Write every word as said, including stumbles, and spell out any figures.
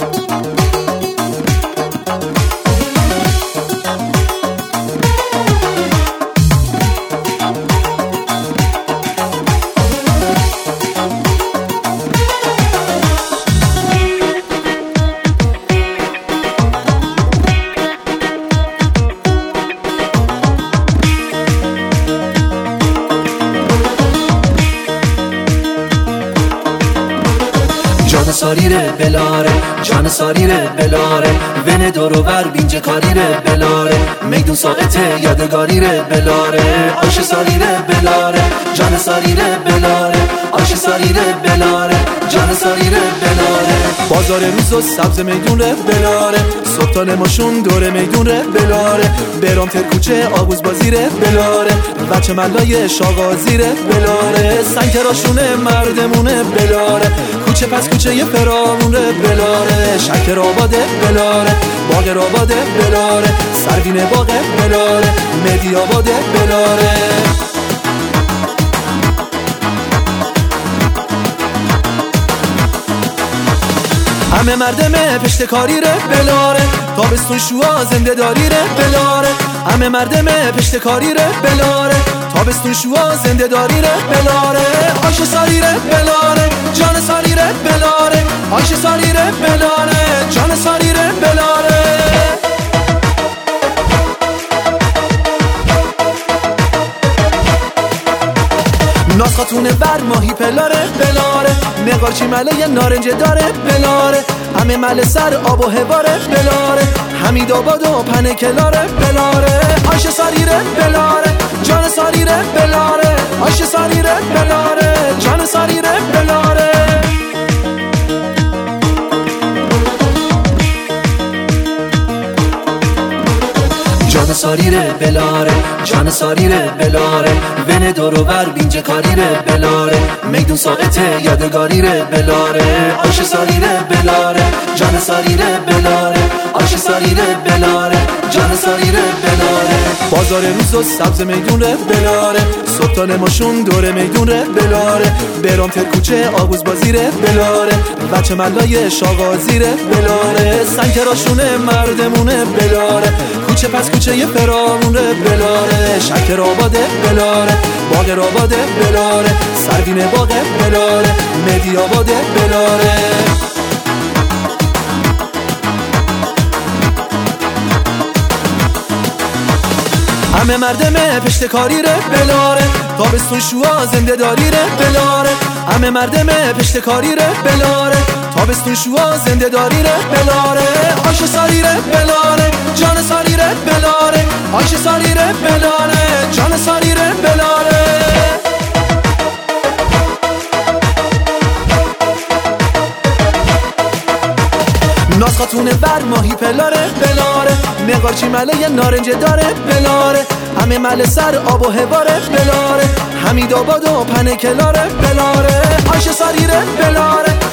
جان ساریره بلاره، جان ساریره بلاره، ون دورو ور بینج کاریره بلاره، میدون ساعته یادگاریره بلاره، آش ساریره بلاره، جان ساریره بلاره، آش ساریره بلاره، جان ساریره بلاره. بازار روز و سبز میدون ره بلاره، سلطان ماشون دور میدون ره بلاره، برام تر کوچه آبوز بازیره بلاره، بچه ملای شاغازیره بلاره، سنگراشونه مردمونه بلاره، کوچه پس کوچه یه فرامونه بلاره، شکر آباده بلاره، باغ آباده بلاره، سروین باغ بلاره، مدی آباده بلاره. همه مردمه پشتکاری ره بلاره، تابستون شوا زنده داری ره بلاره، همه مردمه پشتکاری ره بلاره، تابستون شوا زنده داری ره بلاره، آش ساری ره بلاره، جان ساری ره بلاره، آش ساری ره بلاره، جان ساری ره بلاره. ناز خاتونه بر ماهی پلاره بلاره، نقارچی مله یه نارنج داره بلاره، همه مله سر آب و هواره بلاره، حمید آباد و پنه کلاره بلاره، آش ساریره بلاره، جان ساریره بلاره، آش ساریره بلاره، جان ساریره بلاره. جان ساریره بلاره، جان ساریره بلاره، ون دورو ور بینج کاریره بلاره، میدون ساعته یادگاریره بلاره، آش ساریره بلاره، جان ساریره بلاره، آش ساریره بلاره، جان ساریره بلاره. بازار روز و سبز میدون ره بلاره، سلطان ماشون دور میدون ره بلاره، برام تر کوچه آبوز بازیره بلاره، بچه ملای شاغازیره بلاره، سنگراشونه مردمونه بلاره، کوچه پس کوچه یه فرامونه بلاره، شکر آباده بلاره، باغ آباده بلاره، سروین باغ بلاره، مدی آباده بلاره. همه مردمه پشتکاری ره بلاره، تابستون شوا زنده داری ره بلاره، همه مردمه پشتکاری ره بلاره، تابستون شوا زنده داری ره بلاره، آش ساری ره بلاره، جان ساری ره بلاره، آش ساری ره بلاره، جان ساری ره بلاره. ناز خاتونه بر ماهی پلاره بلاره، نقارچی مله یه نارنج داره بلاره، همه مله سر آب و هواره بلاره، حمید آباد و پنه کلاره بلاره، آش ساریره بلاره،